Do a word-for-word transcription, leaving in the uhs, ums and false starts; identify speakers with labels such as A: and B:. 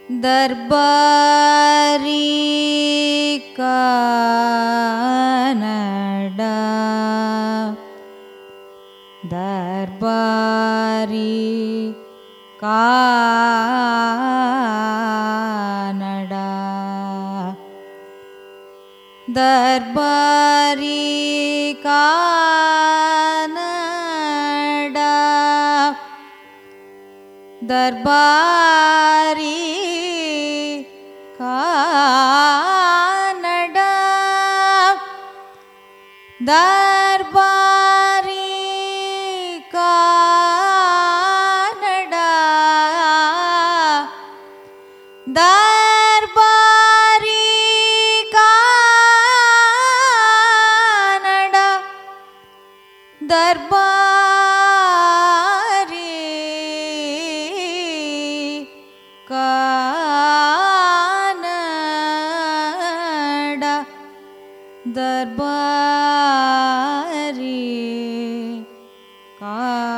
A: Darbari Kannada Darbari Kannada Darbari Kannada Darbari Kannada Darbari Kannada Darbari Kannada Darbari Kannada Darbari Kannada